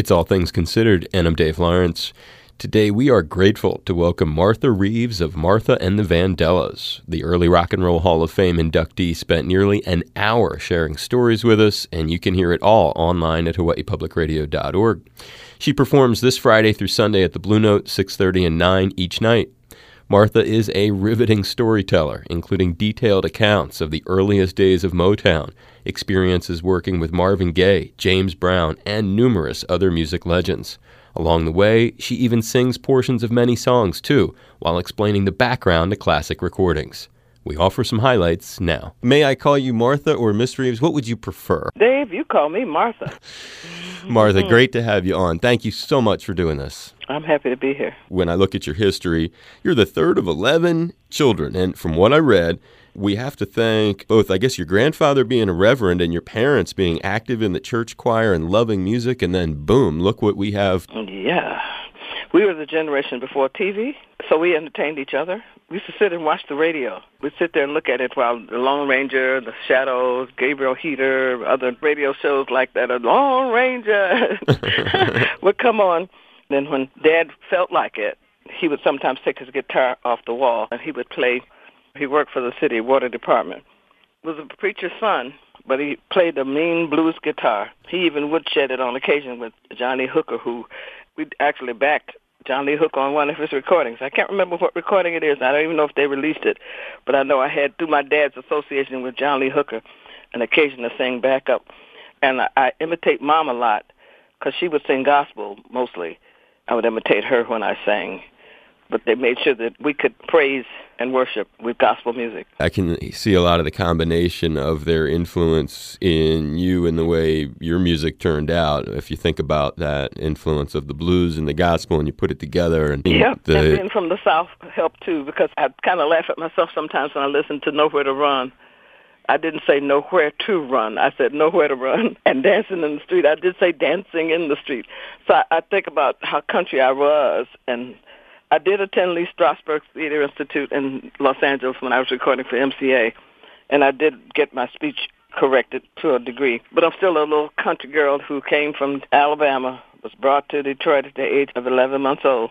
It's All Things Considered, and I'm Dave Lawrence. Today we are grateful to welcome Martha Reeves of Martha and the Vandellas. The early Rock and Roll Hall of Fame inductee spent nearly an hour sharing stories with us, and you can hear it all online at hawaiipublicradio.org. She performs this Friday through Sunday at the Blue Note, 6:30 and 9 each night. Martha is a riveting storyteller, including detailed accounts of the earliest days of Motown, experiences working with Marvin Gaye, James Brown, and numerous other music legends. Along the way, she even sings portions of many songs, too, while explaining the background to classic recordings. We offer some highlights now. May I call you Martha or Miss Reeves? What would you prefer? Dave, you call me Martha. Martha, great to have you on. Thank you so much for doing this. I'm happy to be here. When I look at your history, you're the third of 11 children, and from what I read, we have to thank both, I guess, your grandfather being a reverend and your parents being active in the church choir and loving music, and then boom, look what we have. Yeah. We were the generation before TV, so we entertained each other. We used to sit and watch the radio. We'd sit there and look at it while the Lone Ranger, the Shadows, Gabriel Heater, other radio shows like that, the Lone Ranger would come on. Then when Dad felt like it, he would sometimes take his guitar off the wall and he would play. He worked for the city water department. He was a preacher's son, but he played a mean blues guitar. He even woodshed it on occasion with Johnny Hooker, who we actually backed John Lee Hooker on one of his recordings. I can't remember what recording it is. I don't even know if they released it. But I know I had, through my dad's association with John Lee Hooker, an occasion to sing backup. And I imitate Mom a lot because she would sing gospel mostly. I would imitate her when I sang. But they made sure that we could praise and worship with gospel music. I can see a lot of the combination of their influence in you and the way your music turned out. If you think about that influence of the blues and the gospel and you put it together. And and being from the South helped too, because I kind of laugh at myself sometimes when I listen to Nowhere to Run. I didn't say nowhere to run. I said nowhere to run. And dancing in the street, I did say dancing in the street. So I think about how country I was, and I did attend Lee Strasberg Theater Institute in Los Angeles when I was recording for MCA, and I did get my speech corrected to a degree. But I'm still a little country girl who came from Alabama, was brought to Detroit at the age of 11 months old.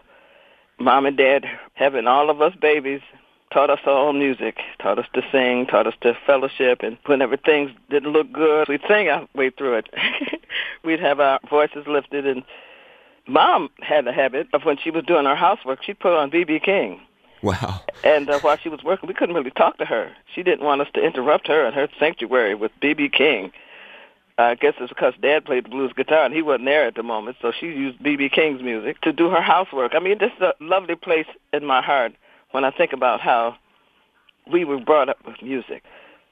Mom and Dad, having all of us babies, taught us all music, taught us to sing, taught us to fellowship, and whenever things didn't look good, we'd sing our way through it. We'd have our voices lifted, and Mom had a habit of when she was doing her housework, she'd put on B.B. King. Wow. And while she was working, we couldn't really talk to her. She didn't want us to interrupt her in her sanctuary with B.B. King. I guess it's because Dad played the blues guitar, and he wasn't there at the moment, so she used B.B. King's music to do her housework. I mean, this is a lovely place in my heart when I think about how we were brought up with music.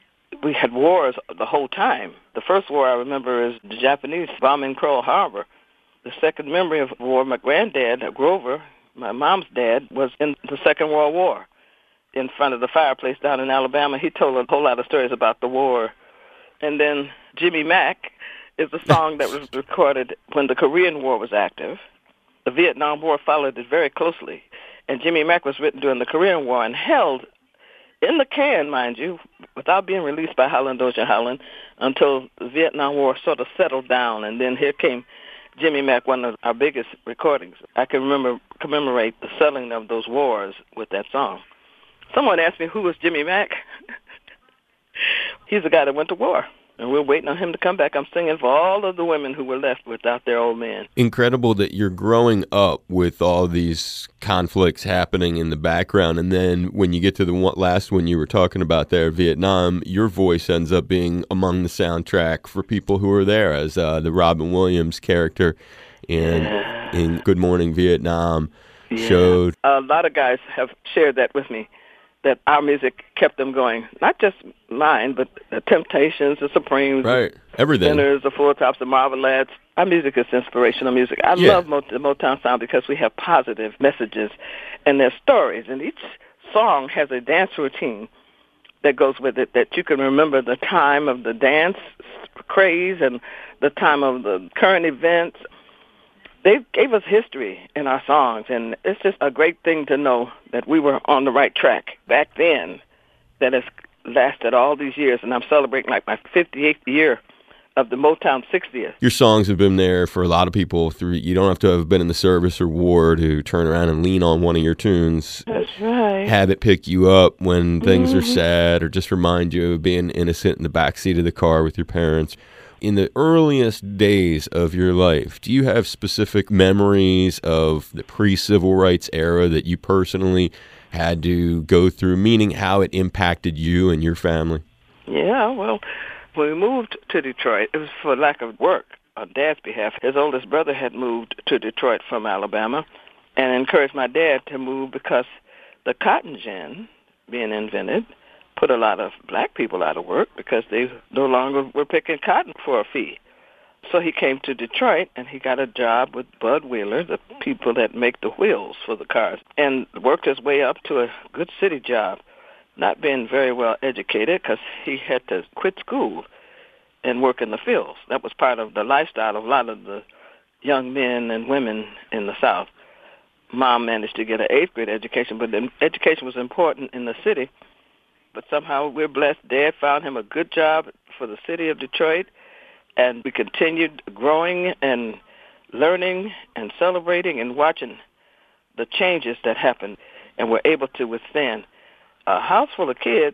We had wars the whole time. The first war I remember is the Japanese bombing Pearl Harbor. The second memory of war, my granddad, Grover, my mom's dad, was in the Second World War in front of the fireplace down in Alabama. He told a whole lot of stories about the war. And then Jimmy Mack is a song that was recorded when the Korean War was active. The Vietnam War followed it very closely. And Jimmy Mack was written during the Korean War and held in the can, mind you, without being released by Howlin' Doja Howlin' until the Vietnam War sort of settled down. And then here came Jimmy Mack, one of our biggest recordings. I can commemorate the settling of those wars with that song. Someone asked me, who was Jimmy Mack? He's the guy that went to war, and we're waiting on him to come back. I'm singing for all of the women who were left without their old men. Incredible that you're growing up with all these conflicts happening in the background, and then when you get to the last one you were talking about there, Vietnam, your voice ends up being among the soundtrack for people who are there as the Robin Williams character in Good Morning Vietnam showed. A lot of guys have shared that with me, that our music kept them going. Not just mine, but the Temptations, the Supremes, right, everything. The Sinners, the Four Tops, the Marvelettes. Our music is inspirational music. I love the Motown sound because we have positive messages and there's stories. And each song has a dance routine that goes with it, that you can remember the time of the dance craze and the time of the current events. They gave us history in our songs, and it's just a great thing to know that we were on the right track back then that has lasted all these years, and I'm celebrating like my 58th year of the Motown 60th. Your songs have been there for a lot of people. You don't have to have been in the service or war to turn around and lean on one of your tunes. That's right. Have it pick you up when things are sad, or just remind you of being innocent in the backseat of the car with your parents. In the earliest days of your life, do you have specific memories of the pre-civil rights era that you personally had to go through, meaning how it impacted you and your family? Yeah, well, when we moved to Detroit, it was for lack of work on Dad's behalf. His oldest brother had moved to Detroit from Alabama and encouraged my dad to move because the cotton gin being invented put a lot of black people out of work because they no longer were picking cotton for a fee. So he came to Detroit, and he got a job with Bud Wheeler, the people that make the wheels for the cars, and worked his way up to a good city job, not being very well educated because he had to quit school and work in the fields. That was part of the lifestyle of a lot of the young men and women in the South. Mom managed to get an 8th grade education, but the education was important in the city. But somehow we're blessed. Dad found him a good job for the city of Detroit, and we continued growing and learning and celebrating and watching the changes that happened, and we're able to withstand a house full of kids,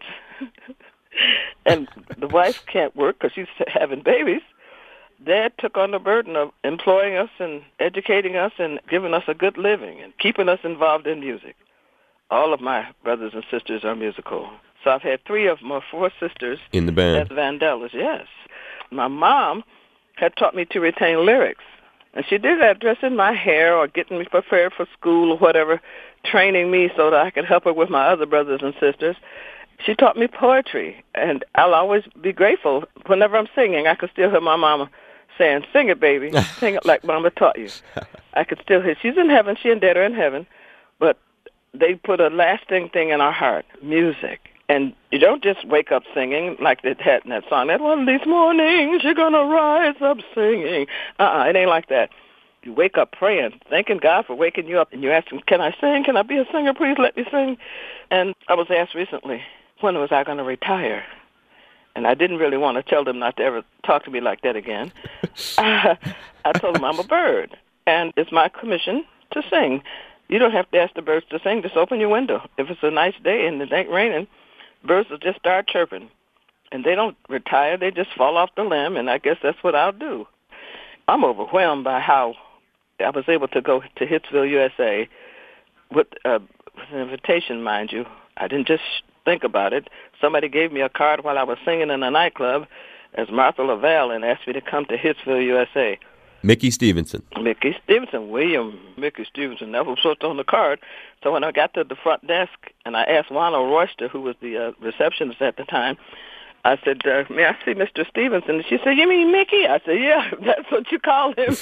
and the wife can't work because she's having babies. Dad took on the burden of employing us and educating us and giving us a good living and keeping us involved in music. All of my brothers and sisters are musical. So I've had 3 of my 4 sisters in the band as Vandellas, yes. My mom had taught me to retain lyrics, and she did that dressing my hair or getting me prepared for school or whatever, training me so that I could help her with my other brothers and sisters. She taught me poetry, and I'll always be grateful. Whenever I'm singing, I could still hear my mama saying, "Sing it, baby. Sing it like Mama taught you." I could still hear. She's in heaven. She and Dad are in heaven, but they put a lasting thing in our heart, music. And you don't just wake up singing like it had in that song. That one of these mornings you're going to rise up singing. It ain't like that. You wake up praying, thanking God for waking you up, and you ask him, "Can I sing? Can I be a singer? Please let me sing." And I was asked recently, when was I going to retire? And I didn't really want to tell them not to ever talk to me like that again. I told them I'm a bird, and it's my commission to sing. You don't have to ask the birds to sing. Just open your window. If it's a nice day and it ain't raining, birds will just start chirping. And they don't retire. They just fall off the limb, and I guess that's what I'll do. I'm overwhelmed by how I was able to go to Hitsville, USA, with an invitation, mind you. I didn't just think about it. Somebody gave me a card while I was singing in a nightclub as Martha Lavelle and asked me to come to Hitsville, USA. Mickey Stevenson. William Mickey Stevenson. That was what's on the card. So when I got to the front desk and I asked Wanda Royster, who was the receptionist at the time, I said, "May I see Mr. Stevenson?" And she said, "You mean Mickey?" I said, "Yeah, that's what you call him."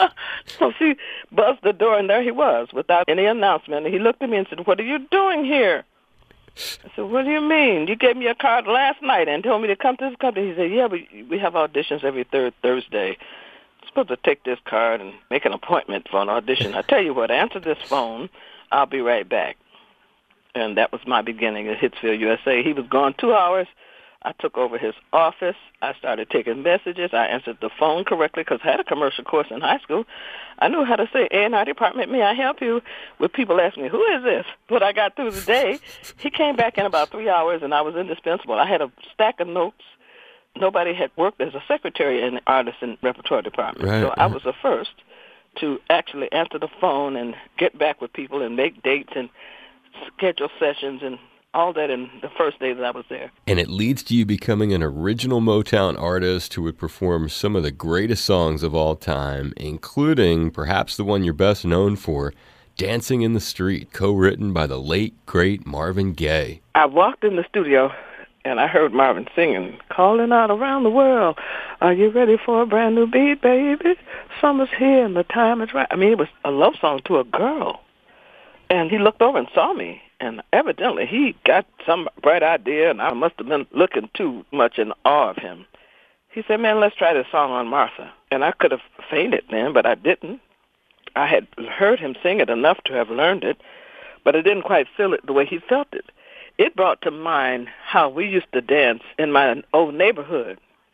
So she buzzed the door, and there he was without any announcement. And he looked at me and said, "What are you doing here?" I said, "What do you mean? You gave me a card last night and told me to come to this company." He said, "Yeah, but we have auditions every third Thursday. I'm supposed to take this card and make an appointment for an audition. I tell you what, answer this phone. I'll be right back." And that was my beginning at Hitsville, USA. He was gone 2 hours. I took over his office. I started taking messages. I answered the phone correctly because I had a commercial course in high school. I knew how to say, "A&R department, may I help you?" When people asked me, "Who is this?" But I got through the day. He came back in about 3 hours, and I was indispensable. I had a stack of notes. Nobody had worked as a secretary in the artist and repertoire department. Right, so I was the first to actually answer the phone and get back with people and make dates and schedule sessions and all that in the first day that I was there. And it leads to you becoming an original Motown artist who would perform some of the greatest songs of all time, including perhaps the one you're best known for, "Dancing in the Street," co-written by the late, great Marvin Gaye. I walked in the studio, and I heard Marvin singing, "Calling out around the world, are you ready for a brand new beat, baby? Summer's here and the time is right." I mean, it was a love song to a girl. And he looked over and saw me, and evidently he got some bright idea, and I must have been looking too much in awe of him. He said, "Man, let's try this song on Martha." And I could have fainted then, but I didn't. I had heard him sing it enough to have learned it, but I didn't quite feel it the way he felt it. It brought to mind how we used to dance in my old neighborhood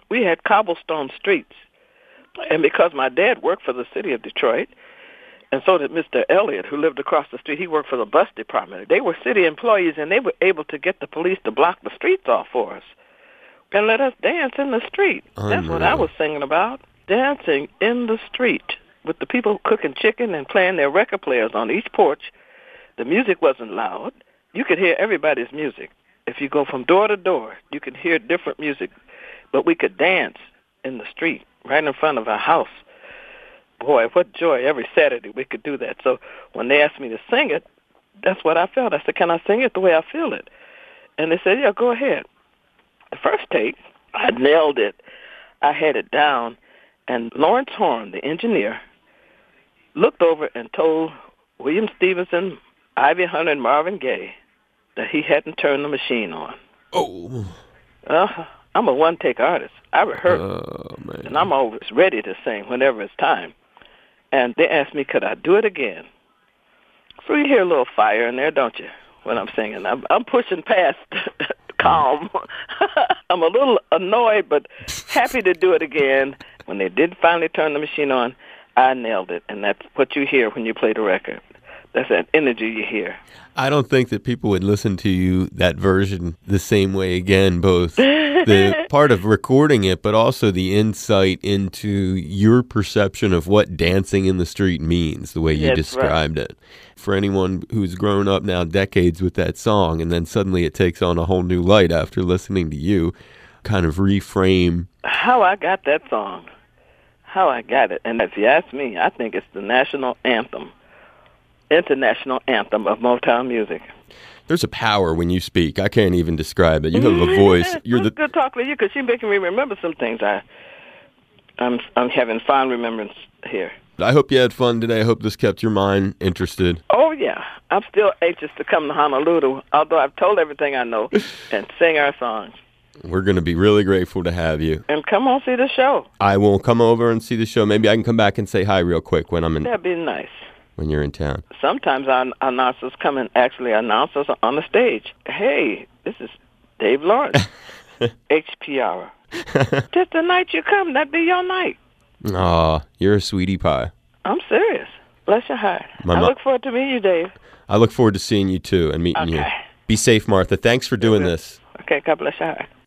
we had cobblestone streets. And because my dad worked for the city of Detroit, and so did Mr. Elliott, who lived across the street, he worked for the bus department. They were city employees, and they were able to get the police to block the streets off for us and let us dance in the street. That's what I was singing about, dancing in the street with the people cooking chicken and playing their record players on each porch. The music wasn't loud. You could hear everybody's music. If you go from door to door, you could hear different music, but we could dance in the street right in front of our house. Boy, what joy. Every Saturday we could do that. So when they asked me to sing it, that's what I felt. I said, can I sing it the way I feel it? And they said, yeah, go ahead. The first take, I nailed it. I had it down. And Lawrence Horn, the engineer, looked over and told William Stevenson, Ivy Hunter, and Marvin Gaye that he hadn't turned the machine on. Oh. I'm a one-take artist. I rehearse, and I'm always ready to sing whenever it's time. And they asked me, could I do it again? So you hear a little fire in there, don't you, when I'm singing? I'm pushing past calm. I'm a little annoyed, but happy to do it again. When they did finally turn the machine on, I nailed it, and that's what you hear when you play the record. That's that energy you hear. I don't think that people would listen to you, that version, the same way again, both the part of recording it, but also the insight into your perception of what dancing in the street means, the way you described it. For anyone who's grown up now decades with that song, and then suddenly it takes on a whole new light after listening to you, kind of reframe. How I got that song, how I got it. And if you ask me, I think it's the national anthem. International anthem of Motown music. There's a power when you speak. I can't even describe it. You have a voice. It's good talking to you because you're making me remember some things. I'm having fond remembrance here. I hope you had fun today. I hope this kept your mind interested. Oh, yeah. I'm still anxious to come to Honolulu, although I've told everything I know, and sing our songs. We're going to be really grateful to have you. And come on see the show. I will come over and see the show. Maybe I can come back and say hi real quick when I'm in. That'd be nice. When you're in town. Sometimes our announcers come and actually announce us on the stage. Hey, this is Dave Lawrence, HPR. Just the night you come, that'd be your night. Aw, you're a sweetie pie. I'm serious. Bless your heart. I look forward to meeting you, Dave. I look forward to seeing you, too, and meeting you. Be safe, Martha. Thanks for doing this. Okay, God bless your heart.